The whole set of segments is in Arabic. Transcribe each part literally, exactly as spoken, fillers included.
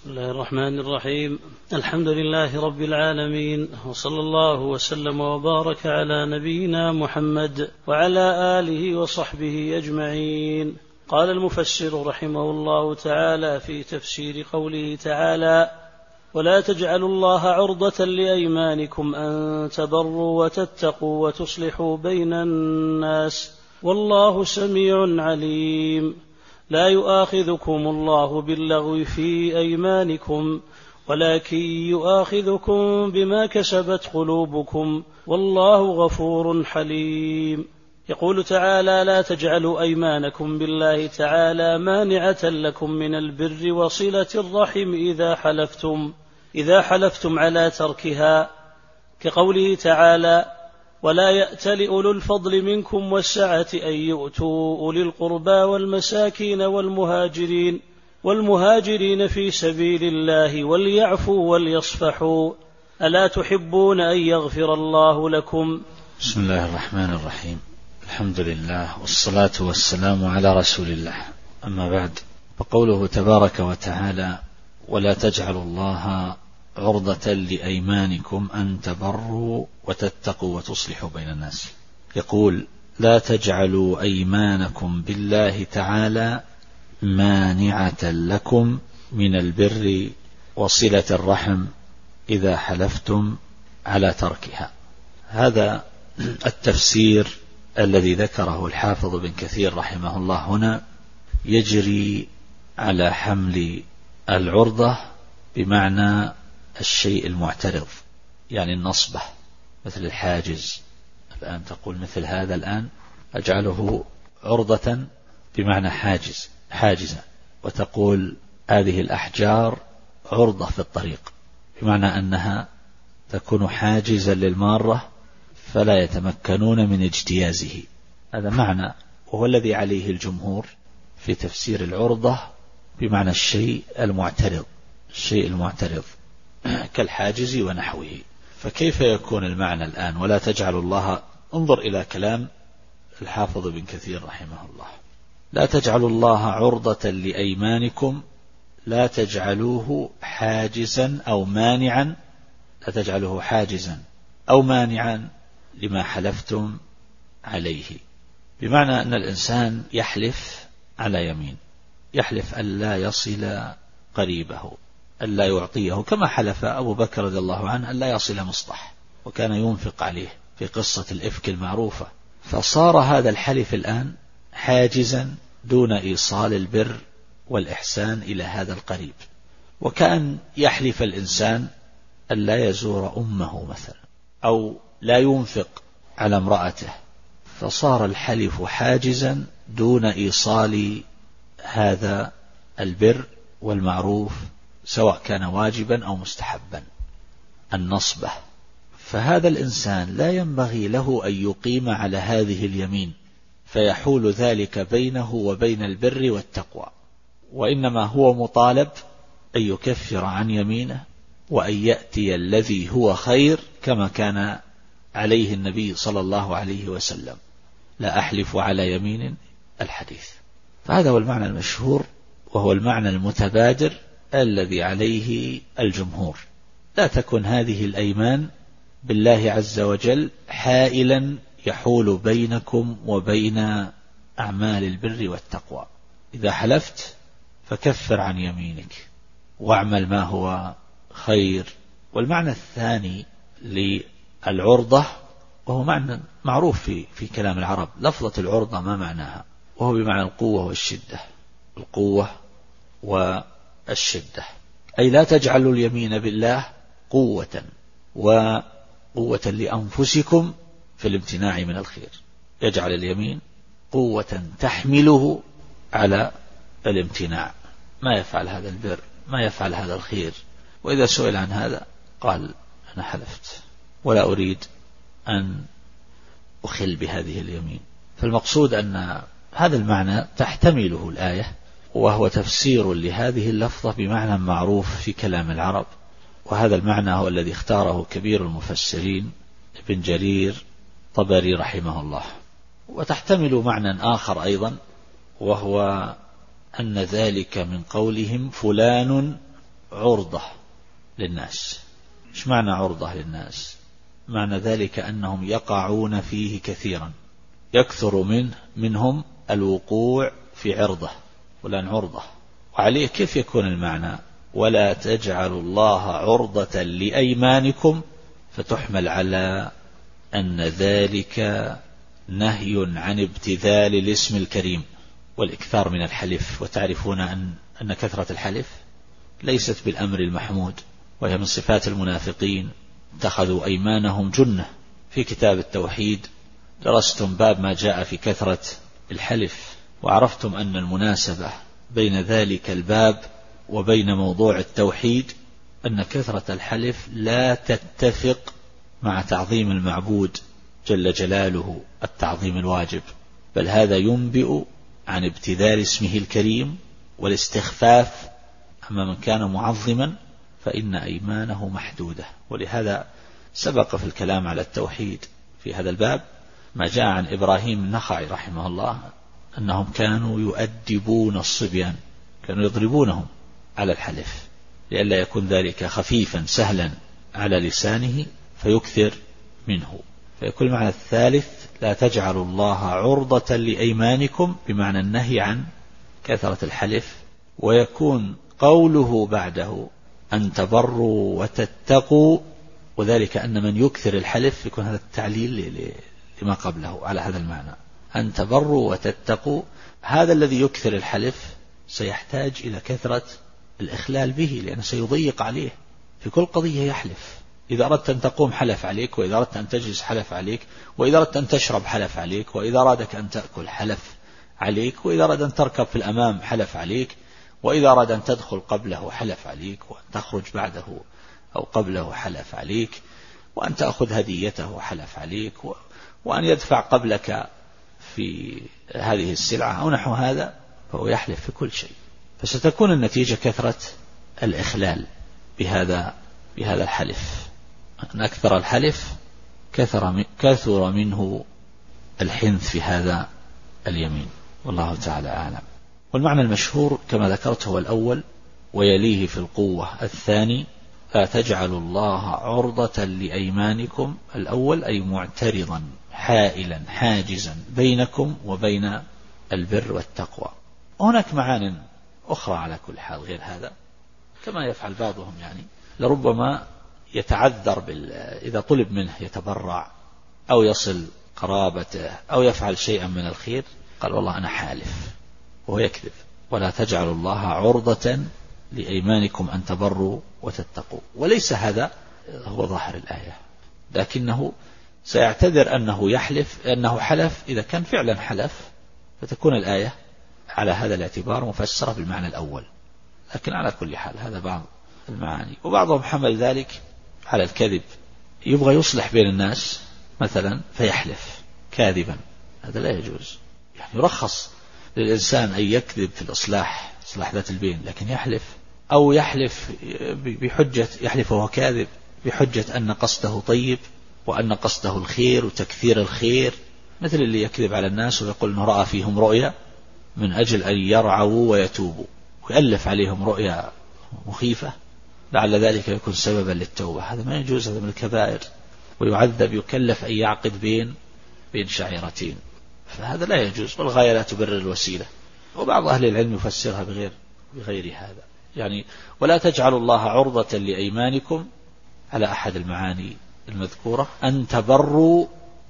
بسم الله الرحمن الرحيم. الحمد لله رب العالمين، وصلى الله وسلم وبارك على نبينا محمد وعلى آله وصحبه أجمعين. قال المفسر رحمه الله تعالى في تفسير قوله تعالى: ولا تجعلوا الله عرضة لأيمانكم أن تبروا وتتقوا وتصلحوا بين الناس والله سميع عليم. لا يؤاخذكم الله باللغو في أيمانكم ولكن يؤاخذكم بما كسبت قلوبكم والله غفور حليم. يقول تعالى: لا تجعلوا أيمانكم بالله تعالى مانعة لكم من البر وصلة الرحم إذا حلفتم إذا حلفتم على تركها، كقوله تعالى: ولا يأتل أولو الفضل منكم والسعة أن يؤتوا أولي القربى والمساكين والمهاجرين والمهاجرين في سبيل الله وليعفوا وليصفحوا ألا تحبون أن يغفر الله لكم؟ بسم الله الرحمن الرحيم. الحمد لله والصلاة والسلام على رسول الله، أما بعد، فقوله تبارك وتعالى: ولا تجعلوا الله عرضة لأيمانكم أن تبروا وتتقوا وتصلحوا بين الناس. يقول: لا تجعلوا أيمانكم بالله تعالى مانعة لكم من البر وصلة الرحم إذا حلفتم على تركها. هذا التفسير الذي ذكره الحافظ بن كثير رحمه الله هنا يجري على حمل العرضة بمعنى الشيء المعترض، يعني النصبة، مثل الحاجز. الآن تقول مثل هذا الآن أجعله عرضة بمعنى حاجز حاجزا، وتقول هذه الأحجار عرضة في الطريق، بمعنى أنها تكون حاجزا للمارة فلا يتمكنون من اجتيازه. هذا معنى، وهو الذي عليه الجمهور في تفسير العرضة بمعنى الشيء المعترض الشيء المعترض كالحاجز ونحوه. فكيف يكون المعنى الآن؟ ولا تجعلوا الله، انظر إلى كلام الحافظ بن كثير رحمه الله: لا تجعلوا الله عرضة لأيمانكم، لا تجعلوه حاجزا أو مانعا لا تجعلوه حاجزا أو مانعا لما حلفتم عليه. بمعنى أن الإنسان يحلف على يمين، يحلف ألا يصل قريبه، ألا يعطيه، كما حلف أبو بكر رضي الله عنه ألا يصل مصطح، وكان ينفق عليه في قصة الإفك المعروفة. فصار هذا الحلف الآن حاجزا دون إيصال البر والإحسان إلى هذا القريب. وكان يحلف الإنسان ألا يزور أمه مثلا، أو لا ينفق على امرأته، فصار الحلف حاجزا دون إيصال هذا البر والمعروف، سواء كان واجبا أو مستحبا، النصبة. فهذا الإنسان لا ينبغي له أن يقيم على هذه اليمين فيحول ذلك بينه وبين البر والتقوى، وإنما هو مطالب أن يكفر عن يمينه وأن يأتي الذي هو خير، كما كان عليه النبي صلى الله عليه وسلم: لا أحلف على يمين الحديث. فهذا هو المعنى المشهور، وهو المعنى المتبادر الذي عليه الجمهور. لا تكن هذه الأيمان بالله عز وجل حائلا يحول بينكم وبين أعمال البر والتقوى. إذا حلفت فكفر عن يمينك واعمل ما هو خير. والمعنى الثاني للعرضة، وهو معنى معروف في, في كلام العرب، لفظة العرضة ما معناها؟ وهو بمعنى القوة والشدة القوة والشدة أي لا تجعلوا اليمين بالله قوة وقوة لأنفسكم في الامتناع من الخير. يجعل اليمين قوة تحمله على الامتناع، ما يفعل هذا البر، ما يفعل هذا الخير. وإذا سئل عن هذا قال: أنا حلفت ولا أريد أن أخل بهذه اليمين. فالمقصود أن هذا المعنى تحتمله الآية، وهو تفسير لهذه اللفظة بمعنى معروف في كلام العرب. وهذا المعنى هو الذي اختاره كبير المفسرين ابن جرير طبري رحمه الله. وتحتمل معنى آخر أيضا، وهو أن ذلك من قولهم: فلان عرضة للناس. إيش معنى عرضة للناس؟ معنى ذلك أنهم يقعون فيه كثيرا، يكثر منه منهم الوقوع في عرضة ولن عرضة. وعليه كيف يكون المعنى ولا تجعلوا الله عرضة لأيمانكم، فتحمل على أن ذلك نهي عن ابتذال الاسم الكريم والإكثار من الحلف. وتعرفون أن أن كثرة الحلف ليست بالأمر المحمود، وهي من صفات المنافقين. اتخذوا أيمانهم جنة. في كتاب التوحيد درستم باب ما جاء في كثرة الحلف، وعرفتم أن المناسبة بين ذلك الباب وبين موضوع التوحيد أن كثرة الحلف لا تتفق مع تعظيم المعبود جل جلاله التعظيم الواجب، بل هذا ينبئ عن ابتذال اسمه الكريم والاستخفاف. أما من كان معظما فإن أيمانه محدودة. ولهذا سبق في الكلام على التوحيد في هذا الباب ما جاء عن إبراهيم النخعي رحمه الله أنهم كانوا يؤدبون الصبيان، كانوا يضربونهم على الحلف لئلا يكون ذلك خفيفا سهلا على لسانه فيكثر منه. فيكون المعنى الثالث لا تجعلوا الله عرضة لأيمانكم بمعنى النهي عن كثرة الحلف. ويكون قوله بعده أن تبروا وتتقوا، وذلك أن من يكثر الحلف يكون هذا التعليل لما قبله على هذا المعنى. أن تبروا وتتقوا، هذا الذي يكثر الحلف سيحتاج إلى كثرة الإخلال به، لأنه سيضيق عليه في كل قضية يحلف. إذا أردت أن تقوم حلف عليك، وإذا أردت أن تجلس حلف عليك، وإذا أردت أن تشرب حلف عليك، وإذا أرادك أن تأكل حلف عليك، وإذا أراد أن تركب في الأمام حلف عليك، وإذا أراد أن تدخل قبله حلف عليك، وأن تخرج بعده أو قبله حلف عليك، وأن تأخذ هديته حلف عليك، وأن يدفع قبلك في هذه السلعة أو نحو هذا، فهو يحلف في كل شيء. فستكون النتيجة كثرة الإخلال بهذا بهذا الحلف. أن أكثر الحلف كثر كثر منه الحنث في هذا اليمين، والله تعالى أعلم. والمعنى المشهور كما ذكرت هو الأول، ويليه في القوة الثاني لا تجعلوا الله عرضة لأيمانكم. الأول أي معترضا حائلا حاجزا بينكم وبين البر والتقوى. هناك معان أخرى على كل حال غير هذا، كما يفعل بعضهم، يعني لربما يتعذر بال... إذا طلب منه يتبرع أو يصل قرابته أو يفعل شيئا من الخير، قال والله أنا حالف، وهو يكذب. ولا تجعلوا الله عرضة لأيمانكم أن تبروا وتتقوا. وليس هذا هو ظاهر الآية، لكنه سيعتذر أنه يحلف أنه حلف إذا كان فعلا حلف، فتكون الآية على هذا الاعتبار مفسرة بالمعنى الأول. لكن على كل حال هذا بعض المعاني. وبعضهم حمل ذلك على الكذب، يبغى يصلح بين الناس مثلا فيحلف كاذبا، هذا لا يجوز. يعني يرخص للإنسان أن يكذب في الإصلاح، إصلاح ذات البين، لكن يحلف أو يحلف بحجة، يحلف وهو كاذب بحجة أن قصده طيب وأن قصده الخير وتكثير الخير، مثل اللي يكذب على الناس ويقول أنه رأى فيهم رؤيا من أجل أن يرعوا ويتوبوا، ويألف عليهم رؤيا مخيفة لعل ذلك يكون سببا للتوبة. هذا ما يجوز، هذا من الكبائر، ويعذب يكلف أن يعقد بين بين شعيرتين، فهذا لا يجوز. والغاية لا تبرر الوسيلة. وبعض أهل العلم يفسرها بغير بغير هذا، يعني ولا تجعلوا الله عرضة لأيمانكم على أحد المعاني المذكورة. أن تبروا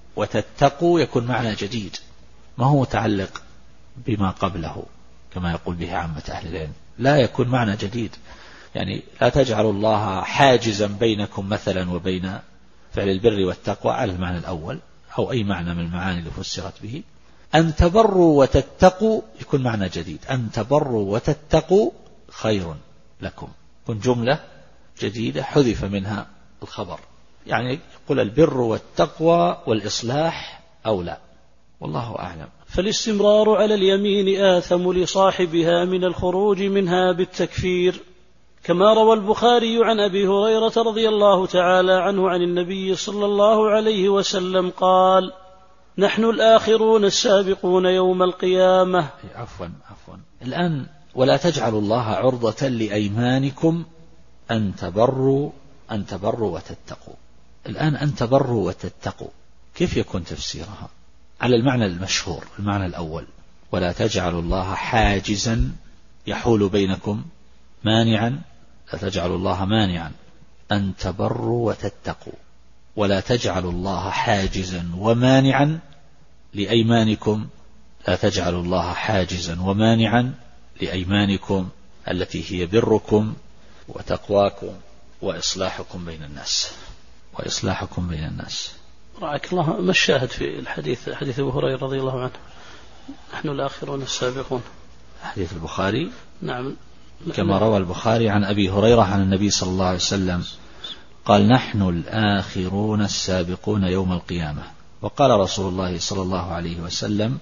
وتتقوا يكون معنى جديد، ما هو متعلق بما قبله كما يقول به عامة أهل العلم، لا يكون معنى جديد. يعني لا تجعلوا الله حاجزا بينكم مثلا وبين فعل البر والتقوى على المعنى الأول أو أي معنى من المعاني اللي فسرت به. أن تبروا وتتقوا يكون معنى جديد، أن تبروا وتتقوا خير لكم، كن جملة جديدة حذف منها الخبر، يعني يقول البر والتقوى والإصلاح أو لا، والله أعلم. فالاستمرار على اليمين آثم لصاحبها من الخروج منها بالتكفير، كما روى البخاري عن أبي هريرة رضي الله تعالى عنه عن النبي صلى الله عليه وسلم قال: نحن الآخرون السابقون يوم القيامة. عفوا عفوا الآن ولا تجعلوا الله عرضة لأيمانكم أن تبروا أن تبروا وتتقوا. الآن أن تبروا وتتقوا كيف يكون تفسيرها؟ على المعنى المشهور، المعنى الأول: ولا تجعلوا الله حاجزا يحول بينكم مانعا، لا تجعلوا الله مانعا، أن تبروا وتتقوا، ولا تجعلوا الله حاجزا ومانعا لأيمانكم، لا تجعلوا الله حاجزا ومانعا لأيمانكم التي هي بركم وتقواكم وإصلاحكم بين الناس وإصلاحكم بين الناس. رعاك الله، ما الشاهد في الحديث، حديث أبو هريرة رضي الله عنه: نحن الآخرون السابقون؟ حديث البخاري. نعم، كما روى البخاري عن أبي هريرة عن النبي صلى الله عليه وسلم قال: نحن الآخرون السابقون يوم القيامة. وقال رسول الله صلى الله عليه وسلم: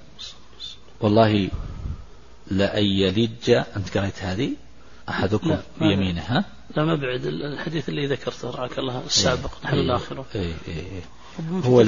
والله لأن يلج، أنت قرأت هذه، أحدكم بيمينه. ها؟ لا، ما بعد الحديث اللي ذكرته رعاك الله السابق. إيه نحن إيه الآخرون. إيه إيه إيه. هو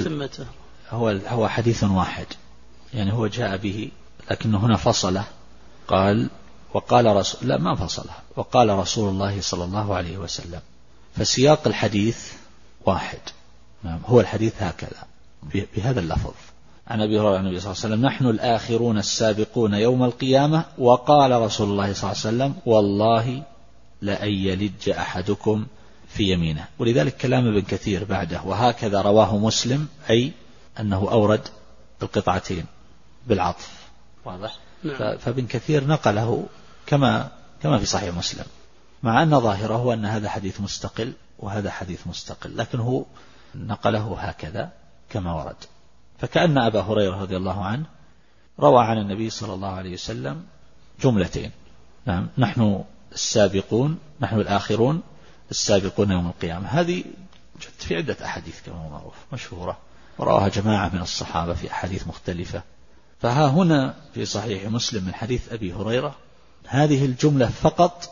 هو هو حديث واحد، يعني هو جاء به، لكنه هنا فصله. قال: وقال رسول لا ما فصله وقال رسول الله صلى الله عليه وسلم. فسياق الحديث واحد. نعم، هو الحديث هكذا بهذا اللفظ عن أبي هريرة عن النبي صلى الله عليه وسلم: نحن الآخرون السابقون يوم القيامة. وقال رسول الله صلى الله عليه وسلم: والله لأن يلج أحدكم في يمينه. ولذلك كلام ابن كثير بعده: وهكذا رواه مسلم، أي أنه أورد القطعتين بالعطف. واضح؟ فابن كثير نقله كما كما في صحيح مسلم، مع أن ظاهره هو أن هذا حديث مستقل وهذا حديث مستقل، لكنه نقله هكذا كما ورد. فكأن أبا هريرة رضي الله عنه روى عن النبي صلى الله عليه وسلم جملتين. نعم، نحن السابقون، نحن الآخرون السابقون يوم القيامة. هذه جت في عدة أحاديث كما هو معروف مشهورة، ورواها جماعة من الصحابة في أحاديث مختلفة. فها هنا في صحيح مسلم من حديث أبي هريرة هذه الجملة فقط،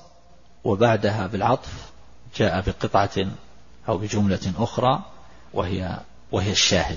وبعدها بالعطف جاء بقطعة أو بجملة أخرى، وهي وهي الشاهد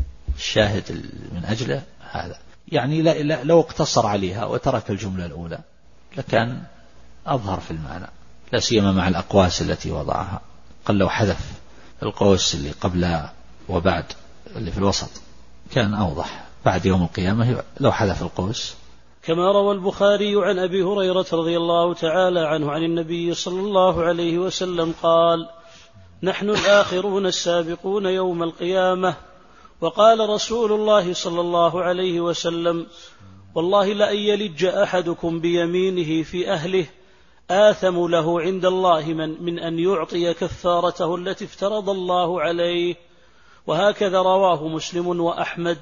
الشاهد من أجله هذا. يعني لا لا لو اقتصر عليها وترك الجملة الأولى لكان أظهر في المعنى، لا سيما مع الأقواس التي وضعها. قال لو حذف القوس اللي قبل وبعد اللي في الوسط كان أوضح. بعد يوم القيامة لو حذف القوس. كما روى البخاري عن أبي هريرة رضي الله تعالى عنه عن النبي صلى الله عليه وسلم قال: نحن الآخرون السابقون يوم القيامة. وقال رسول الله صلى الله عليه وسلم: والله لأن يلج أحدكم بيمينه في أهله آثم له عند الله من, من أن يعطي كفارته التي افترض الله عليه. وهكذا رواه مسلم وأحمد.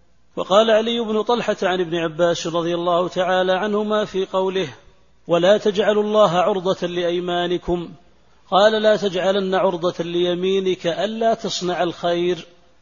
وقال علي بن طلحة عن ابن عباس رضي الله تعالى عنهما في قوله: ولا تجعلوا الله عرضة لأيمانكم، قال: لا تجعلن عرضة ليمينك ألا تصنع الخير،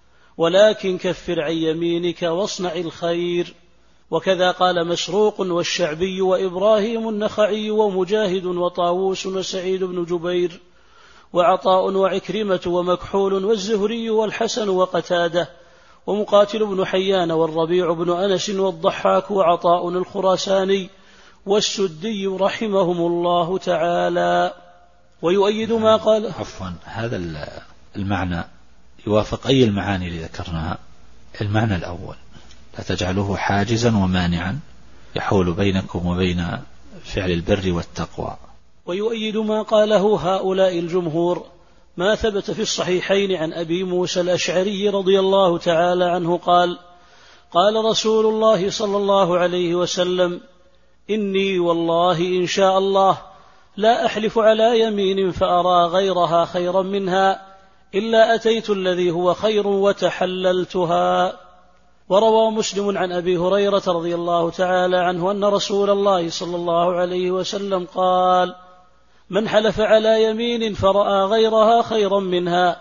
ولكن كفر عن يمينك واصنع الخير. وكذا قال مسروق والشعبي وإبراهيم النخعي ومجاهد وطاووس وسعيد بن جبير وعطاء وعكرمة ومكحول والزهري والحسن وقتادة ومقاتل بن حيان والربيع بن أنس والضحاك وعطاء الخراساني والسدي رحمهم الله تعالى. ويؤيد ما قال. عفوا، هذا المعنى يوافق أي المعاني اللي ذكرناها. المعنى الأول: لا تجعلوه حاجزا ومانعا يحول بينكم وبين فعل البر والتقوى. ويؤيد ما قاله هؤلاء الجمهور ما ثبت في الصحيحين عن أبي موسى الأشعري رضي الله تعالى عنه قال: قال رسول الله صلى الله عليه وسلم: إني والله إن شاء الله لا أحلف على يمين فأرى غيرها خيرا منها إلا أتيت الذي هو خير وتحللتها. وروى مسلم عن أبي هريرة رضي الله تعالى عنه أن رسول الله صلى الله عليه وسلم قال: من حلف على يمين فرأى غيرها خيرا منها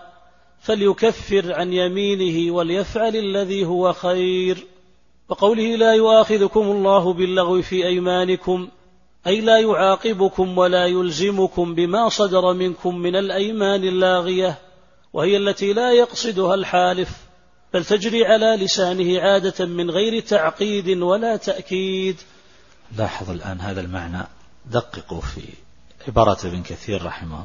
فليكفر عن يمينه وليفعل الذي هو خير. وقوله: لا يؤاخذكم الله باللغو في أيمانكم، أي لا يعاقبكم ولا يلزمكم بما صدر منكم من الأيمان اللاغية، وهي التي لا يقصدها الحالف بل تجري على لسانه عادة من غير تعقيد ولا تأكيد. لاحظ الآن هذا المعنى، دققوا في عبارة ابن كثير رحمه الله: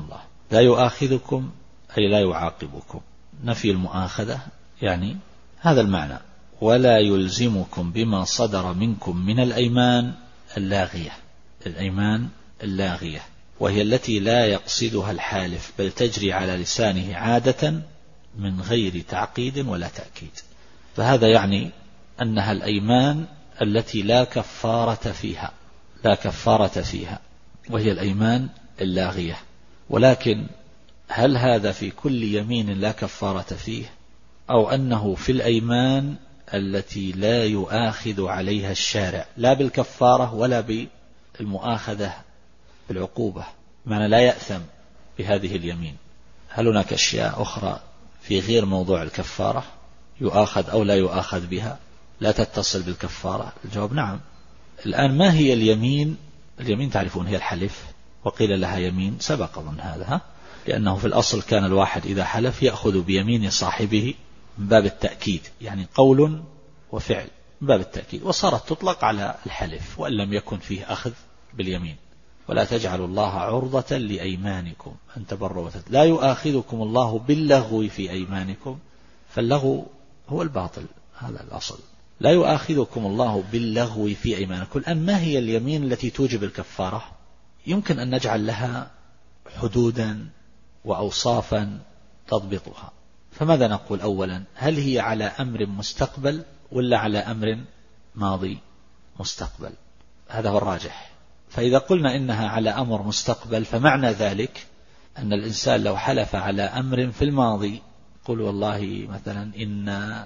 لا يؤاخذكم أي لا يعاقبكم، نفي المؤاخذة يعني هذا المعنى. ولا يلزمكم بما صدر منكم من الأيمان اللاغية، الأيمان اللاغية وهي التي لا يقصدها الحالف بل تجري على لسانه عادة من غير تعقيد ولا تأكيد. فهذا يعني أنها الأيمان التي لا كفارة فيها، لا كفارة فيها وهي الأيمان اللاغية. ولكن هل هذا في كل يمين لا كفارة فيه، أو أنه في الأيمان التي لا يؤاخذ عليها الشارع لا بالكفارة ولا بالمؤاخذة بالعقوبة، معنى لا يأثم بهذه اليمين؟ هل هناك أشياء أخرى في غير موضوع الكفارة يؤاخذ أو لا يؤاخذ بها لا تتصل بالكفارة؟ الجواب نعم. الآن ما هي اليمين؟ اليمين تعرفون هي الحلف، وقيل لها يمين سبق ظن هذا، ها؟ لأنه في الأصل كان الواحد إذا حلف يأخذ بيمين صاحبه من باب التأكيد، يعني قول وفعل من باب التأكيد، وصارت تطلق على الحلف وإن لم يكن فيه أخذ باليمين. ولا تجعلوا الله عرضة لأيمانكم أن تبروا وتتقوا. لا يؤاخذكم الله باللغو في أيمانكم، فاللغو هو الباطل، هذا الأصل. لا يؤاخذكم الله باللغو في أيمانكم. الآن ما هي اليمين التي توجب الكفارة؟ يمكن أن نجعل لها حدودا وأوصافا تضبطها. فماذا نقول أولا؟ هل هي على أمر مستقبل ولا على أمر ماضي مستقبل؟ هذا هو الراجح. فإذا قلنا إنها على أمر مستقبل فمعنى ذلك أن الإنسان لو حلف على أمر في الماضي، قل والله مثلا إن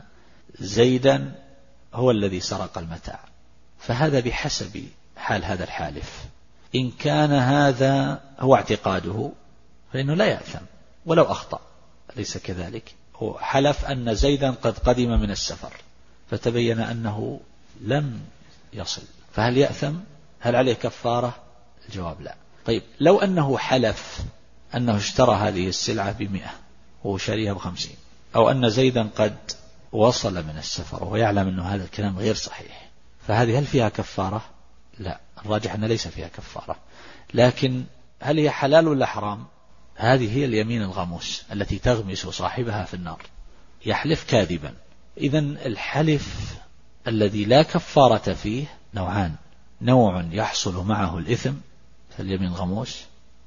زيدا هو الذي سرق المتاع، فهذا بحسب حال هذا الحالف. إن كان هذا هو اعتقاده فإنه لا يأثم ولو أخطأ، ليس كذلك؟ هو حلف أن زيدا قد قدم من السفر فتبين أنه لم يصل، فهل يأثم؟ هل عليه كفارة؟ الجواب لا. طيب لو أنه حلف أنه اشترى هذه السلعة بمئة وهو شاريها بخمسين، أو أن زيدا قد وصل من السفر وهو يعلم أنه هذا الكلام غير صحيح، فهذه هل فيها كفارة؟ لا، الراجح أن ليس فيها كفارة. لكن هل هي حلال ولا حرام؟ هذه هي اليمين الغموس التي تغمس صاحبها في النار، يحلف كاذبا. إذن الحلف الذي لا كفارة فيه نوعان: نوع يحصل معه الإثم فاليمين الغموس،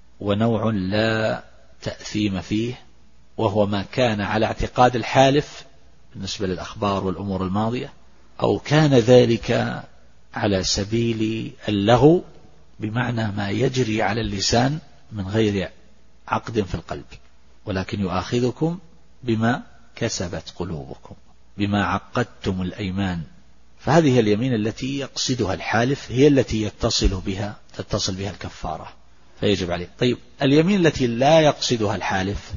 ونوع لا تأثيم فيه وهو ما كان على اعتقاد الحالف بالنسبة للأخبار والأمور الماضية، أو كان ذلك على سبيل اللغو بمعنى ما يجري على اللسان من غير عقد في القلب، ولكن يؤاخذكم بما كسبت قلوبكم، بما عقدتم الأيمان. فهذه هي اليمين التي يقصدها الحالف، هي التي يتصل بها تتصل بها الكفارة فيجب عليه. طيب اليمين التي لا يقصدها الحالف،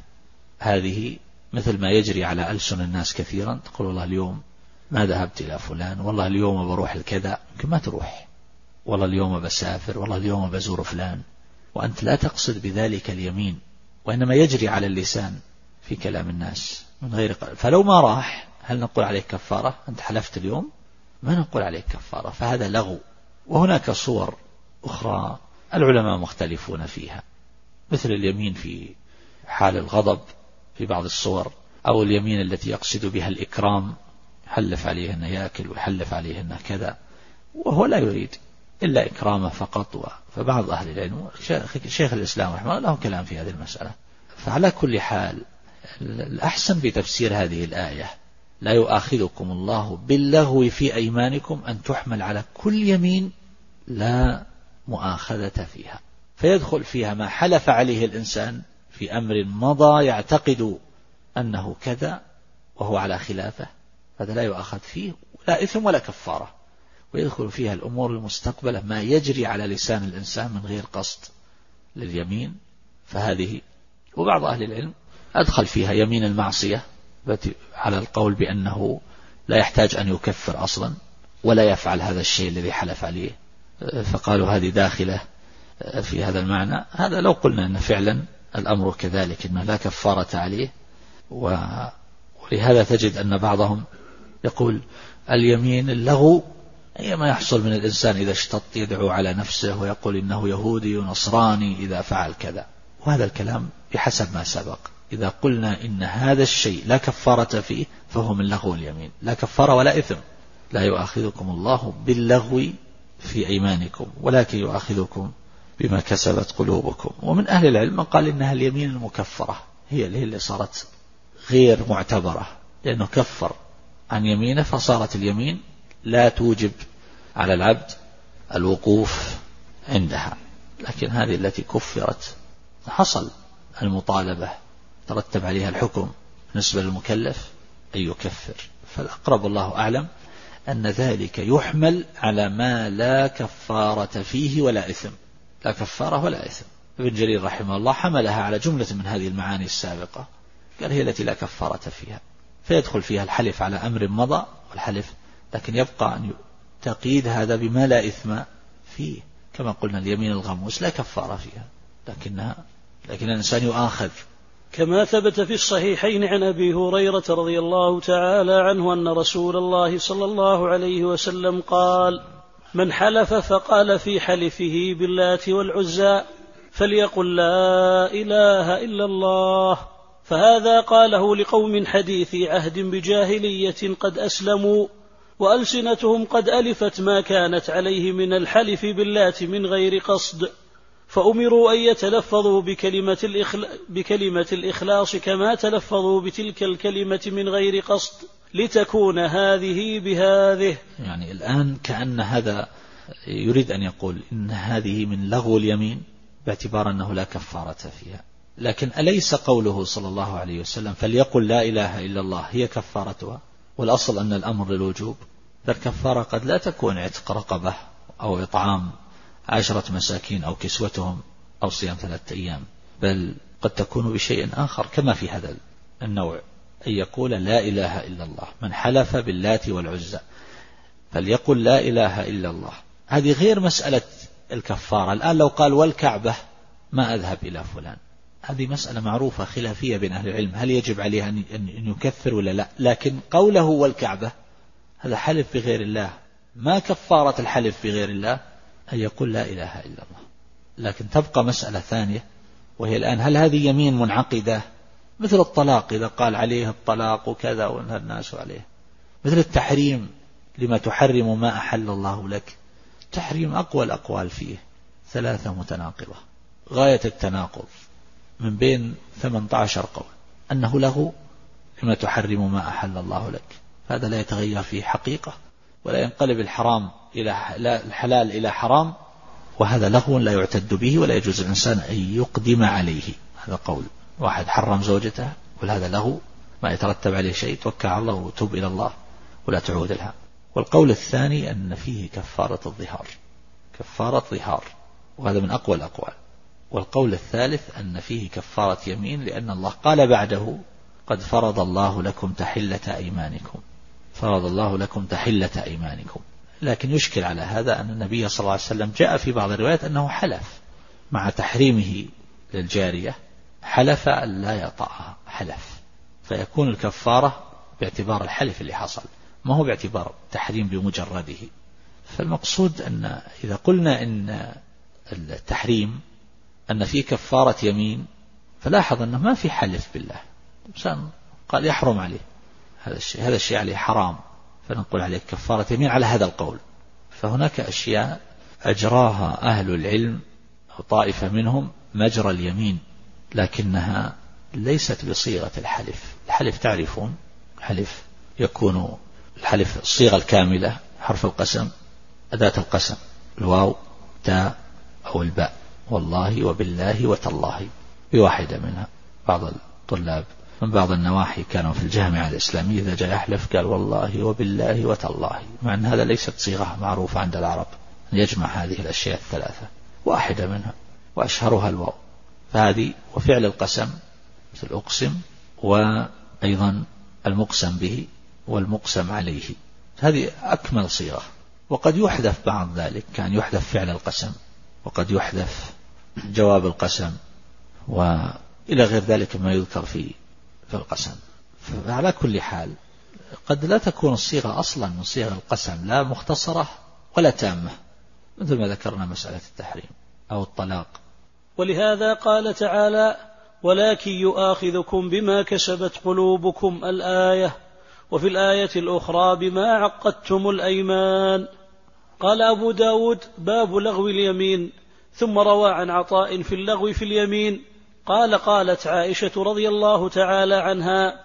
هذه مثل ما يجري على ألسن الناس كثيرا، تقول والله اليوم ما ذهبت إلى فلان، والله اليوم بروح الكذا، يمكن ما تروح، والله اليوم بسافر، والله اليوم بزور فلان، وأنت لا تقصد بذلك اليمين، وإنما يجري على اللسان في كلام الناس من غير قلب. فلو ما راح هل نقول عليك كفارة؟ أنت حلفت اليوم، ما نقول عليك كفارة، فهذا لغو. وهناك صور أخرى العلماء مختلفون فيها، مثل اليمين في حال الغضب في بعض الصور، أو اليمين التي يقصد بها الإكرام، يحلف عليه أنه يأكل ويحلف عليه أنه كذا وهو لا يريد إلا إكرامه فقط. فبعض أهل العلم، شيخ الإسلام رحمه الله له كلام في هذه المسألة. فعلى كل حال الأحسن بتفسير هذه الآية لا يؤاخذكم الله باللغو في أيمانكم أن تحمل على كل يمين لا مؤاخذة فيها، فيدخل فيها ما حلف عليه الإنسان في أمر مضى يعتقد أنه كذا وهو على خلافه، هذا لا يؤاخذ فيه لا إثم ولا كفارة. ويدخل فيها الأمور المستقبلة ما يجري على لسان الإنسان من غير قصد لليمين، فهذه. وبعض أهل العلم أدخل فيها يمين المعصية على القول بأنه لا يحتاج أن يكفر أصلا ولا يفعل هذا الشيء الذي حلف عليه، فقالوا هذه داخلة في هذا المعنى. هذا لو قلنا أن فعلا الأمر كذلك، أنه لا كفارة عليه. ولهذا تجد أن بعضهم يقول اليمين اللغو هي ما يحصل من الإنسان إذا اشتط يدعو على نفسه ويقول إنه يهودي ونصراني إذا فعل كذا، وهذا الكلام بحسب ما سبق. إذا قلنا إن هذا الشيء لا كفارة فيه فهو من لغو اليمين، لا كفارة ولا إثم. لا يؤاخذكم الله باللغو في أيمانكم ولكن يؤاخذكم بما كسبت قلوبكم. ومن أهل العلم من قال إنها اليمين المكفرة، هي اللي صارت غير معتبرة، لأنه كفر عن يمينه فصارت اليمين لا توجب على العبد الوقوف عندها. لكن هذه التي كفرت حصل المطالبة ترتب عليها الحكم بالنسبة للمكلف أن يكفر. فالأقرب الله أعلم أن ذلك يحمل على ما لا كفارة فيه ولا إثم، لا كفارة ولا إثم. ابن جرير رحمه الله حملها على جملة من هذه المعاني السابقة، قال هي التي لا كفارة فيها، فيدخل فيها الحلف على أمر مضى والحلف، لكن يبقى أن تقييد هذا بما لا إثم فيه. كما قلنا اليمين الغموس لا كفارة فيها، لكنها لكن الإنسان يؤاخذ. كما ثبت في الصحيحين عن أبي هريرة رضي الله تعالى عنه أن رسول الله صلى الله عليه وسلم قال: من حلف فقال في حلفه باللات والعزى فليقل لا إله إلا الله، فهذا قاله لقوم حديثي عهد بجاهلية قد أسلموا وألسنتهم قد ألفت ما كانت عليه من الحلف باللات من غير قصد، فأمروا أن يتلفظوا بكلمة, الإخلا... بكلمة الإخلاص كما تلفظوا بتلك الكلمة من غير قصد لتكون هذه بهذه. يعني الآن كأن هذا يريد أن يقول إن هذه من لغو اليمين باعتبار أنه لا كفارة فيها. لكن أليس قوله صلى الله عليه وسلم فليقل لا إله إلا الله هي كفارتها؟ والأصل أن الأمر للوجوب، فالكفارة قد لا تكون عتق رقبة أو إطعام عشرة مساكين أو كسوتهم أو صيام ثلاثة أيام، بل قد تكون بشيء آخر كما في هذا النوع، أن يقول لا إله إلا الله. من حلف باللات والعزى فليقل لا إله إلا الله، هذه غير مسألة الكفارة. الآن لو قال والكعبة ما أذهب إلى فلان، هذه مسألة معروفة خلافية بين أهل العلم، هل يجب عليه أن يكفر ولا لا؟ لكن قوله والكعبة هذا حلف بغير الله، ما كفارة الحلف بغير الله أن يقول لا إله إلا الله. لكن تبقى مسألة ثانية، وهي الآن هل هذه يمين منعقدة مثل الطلاق إذا قال عليه الطلاق وكذا ونهى الناس عليه، مثل التحريم لما تحرم ما أحل الله لك، تحريم أقوى الأقوال فيه ثلاثة متناقضة غاية التناقض من بين ثمانية عشر قول أنه له لما تحرم ما أحل الله لك، هذا لا يتغير فيه حقيقة ولا ينقلب الحرام إلى الحلال إلى حرام، وهذا لغو لا يعتد به ولا يجوز الإنسان أن يقدم عليه. هذا قول واحد حرم زوجته وهذا لغو ما يترتب عليه شيء، توكل على الله وتوب إلى الله ولا تعود لها. والقول الثاني أن فيه كفارة الظهار، كفارة ظهار، وهذا من أقوى الأقوال. والقول الثالث أن فيه كفارة يمين، لأن الله قال بعده قد فرض الله لكم تحلة أيمانكم، فرض الله لكم تحلة أيمانكم. لكن يشكل على هذا أن النبي صلى الله عليه وسلم جاء في بعض الروايات أنه حلف مع تحريمه للجارية، حلف أن لا يطأها، حلف، فيكون الكفارة باعتبار الحلف اللي حصل، ما هو باعتبار تحريم بمجرده. فالمقصود أن إذا قلنا أن التحريم أن فيه كفارة يمين، فلاحظ أنه ما في حلف بالله، إنسان قال يحرم عليه هذا الشيء، هذا الشيء عليه حرام، فنقول عليه كفارة يمين على هذا القول. فهناك أشياء أجراها أهل العلم أو طائفة منهم مجرى اليمين، لكنها ليست بصيغة الحلف. الحلف تعرفون الحلف يكون الحلف الصيغة الكاملة، حرف القسم، أداة القسم، الواو تاء أو الباء، والله وبالله وتالله بواحدة منها. بعض الطلاب من بعض النواحي كانوا في الجامعة الإسلامية إذا جاء يحلف قال والله وبالله وتالله، مع أن هذا ليست صيغة معروفة عند العرب أن يجمع هذه الأشياء الثلاثة، واحدة منها وأشهرها الواو. فهذه وفعل القسم مثل أقسم، وأيضا المقسم به والمقسم عليه، هذه أكمل صيغة. وقد يحذف بعض ذلك، كان يحذف فعل القسم وقد يحذف جواب القسم وإلى غير ذلك ما يذكر في في القسم. فعلى كل حال قد لا تكون الصيغة أصلا من صيغ القسم لا مختصرة ولا تامة، مثل ما ذكرنا مسألة التحريم أو الطلاق. ولهذا قال تعالى: ولكن يؤاخذكم بما كسبت قلوبكم الآية. وفي الآية الأخرى: بما عقدتم الأيمان. قال أبو داود: باب لغو اليمين. ثم روى عن عطاء في اللغو في اليمين قال: قالت عائشة رضي الله تعالى عنها: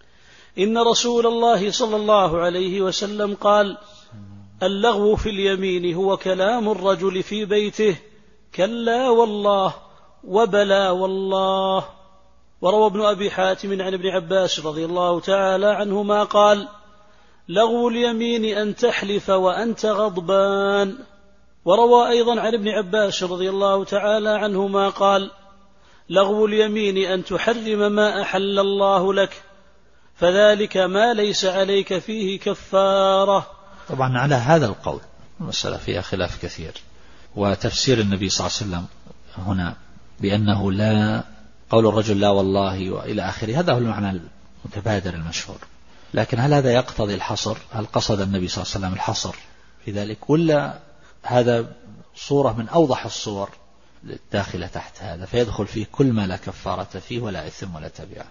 إن رسول الله صلى الله عليه وسلم قال: اللغو في اليمين هو كلام الرجل في بيته كلا والله وبلا والله. وروى ابن أبي حاتم عن ابن عباس رضي الله تعالى عنهما قال: لغو اليمين أن تحلف وأنت غضبان. وروى أيضا عن ابن عباس رضي الله تعالى عنهما قال: لغو اليمين أن تحرم ما أحل الله لك، فذلك ما ليس عليك فيه كفارة. طبعا على هذا القول المسألة فيها خلاف كثير، وتفسير النبي صلى الله عليه وسلم هنا بأنه لا، قول الرجل لا والله وإلى آخره، هذا هو المعنى المتبادر المشهور. لكن هل هذا يقتضي الحصر؟ هل قصد النبي صلى الله عليه وسلم الحصر في ذلك، ولا هذا صورة من أوضح الصور الداخلة تحت هذا، فيدخل فيه كل ما لا كفارة فيه ولا إثم ولا تبعه.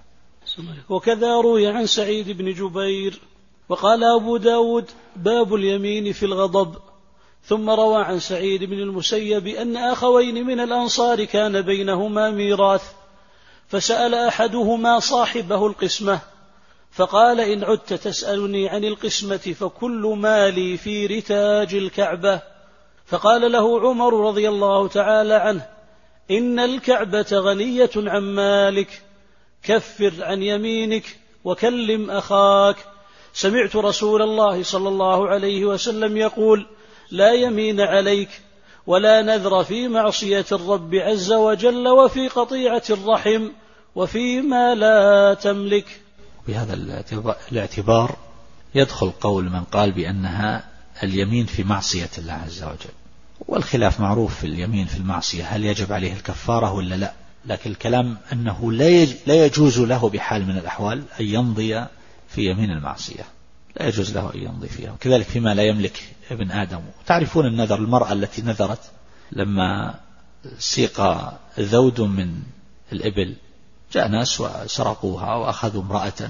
وكذا روي عن سعيد بن جبير. وقال أبو داود: باب اليمين في الغضب. ثم روى عن سعيد بن المسيب أن أخوين من الأنصار كان بينهما ميراث، فسأل أحدهما صاحبه القسمة فقال: إن عدت تسألني عن القسمة فكل مالي في رتاج الكعبة. فقال له عمر رضي الله تعالى عنه: إن الكعبة غنية عن مالك، كفر عن يمينك وكلم أخاك. سمعت رسول الله صلى الله عليه وسلم يقول: لا يمين عليك ولا نذر في معصية الرب عز وجل وفي قطيعة الرحم وفيما لا تملك. بهذا الاعتبار يدخل قول من قال بأنها اليمين في معصية الله عز وجل، والخلاف معروف في اليمين في المعصية، هل يجب عليه الكفارة ولا لا. لكن الكلام أنه لا يجوز له بحال من الأحوال أن يمضي في يمين المعصية، لا يجوز له أن يمضي فيها. وكذلك فيما لا يملك ابن آدم. تعرفون النذر، المرأة التي نذرت لما سيق ذود من الإبل جاء ناس وسرقوها وأخذوا امرأة،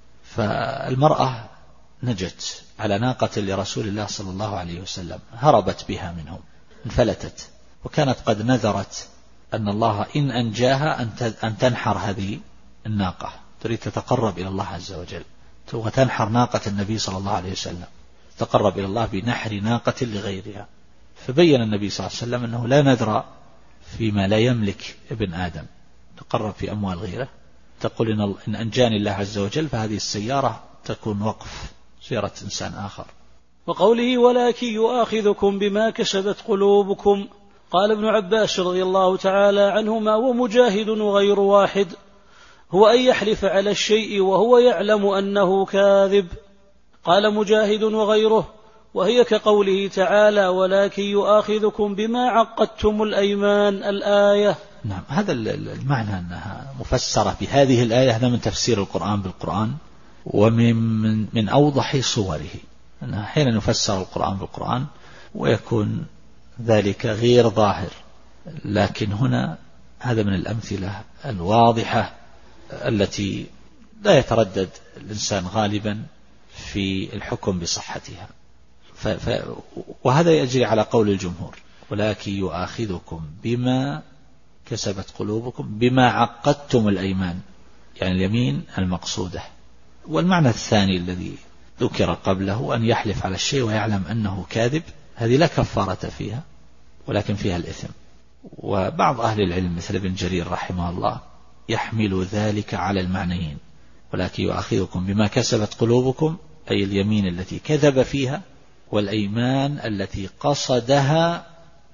فالمرأة نجت على ناقة لرسول الله صلى الله عليه وسلم، هربت بها منهم، انفلتت، وكانت قد نذرت أن الله إن أنجاها أن تنحر هذه الناقة، تريد تتقرب إلى الله عز وجل وتنحر ناقة النبي صلى الله عليه وسلم، تقرب إلى الله بنحر ناقة لغيرها. فبين النبي صلى الله عليه وسلم أنه لا نذر فيما لا يملك ابن آدم، تقرب في أموال غيره، تقول إن أنجاني الله عز وجل فهذه السيارة تكون وقف، سيارة إنسان آخر. وقوله: ولكن يؤاخذكم بما كسبت قلوبكم. قال ابن عباس رضي الله تعالى عنهما ومجاهد وغير واحد: هو أن يحلف على الشيء وهو يعلم أنه كاذب. قال مجاهد وغيره: وهي كقوله تعالى: ولكن يؤاخذكم بما عقدتم الأيمان، الآية. نعم، هذا المعنى أنها مفسرة بهذه الآية، هذا من تفسير القرآن بالقرآن ومن من, من أوضح صوره، أنها حين نفسر القرآن بالقرآن ويكون ذلك غير ظاهر، لكن هنا هذا من الأمثلة الواضحة التي لا يتردد الإنسان غالبا في الحكم بصحتها. ف ف وهذا يجري على قول الجمهور: ولكن يؤاخذكم بما كسبت قلوبكم بما عقدتم الأيمان، يعني اليمين المقصودة. والمعنى الثاني الذي ذكر قبله أن يحلف على الشيء ويعلم أنه كاذب، هذه لا كفارة فيها ولكن فيها الإثم. وبعض أهل العلم مثل ابن جرير رحمه الله يحمل ذلك على المعنيين: ولكن يؤاخذكم بما كسبت قلوبكم، أي اليمين التي كذب فيها، والأيمان التي قصدها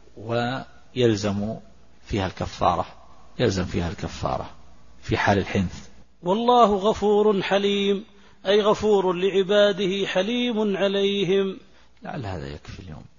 ويلزم فيها الكفارة، يلزم فيها الكفارة في حال الحنث. والله غفور حليم، أي غفور لعباده حليم عليهم. لعل هذا يكفي اليوم.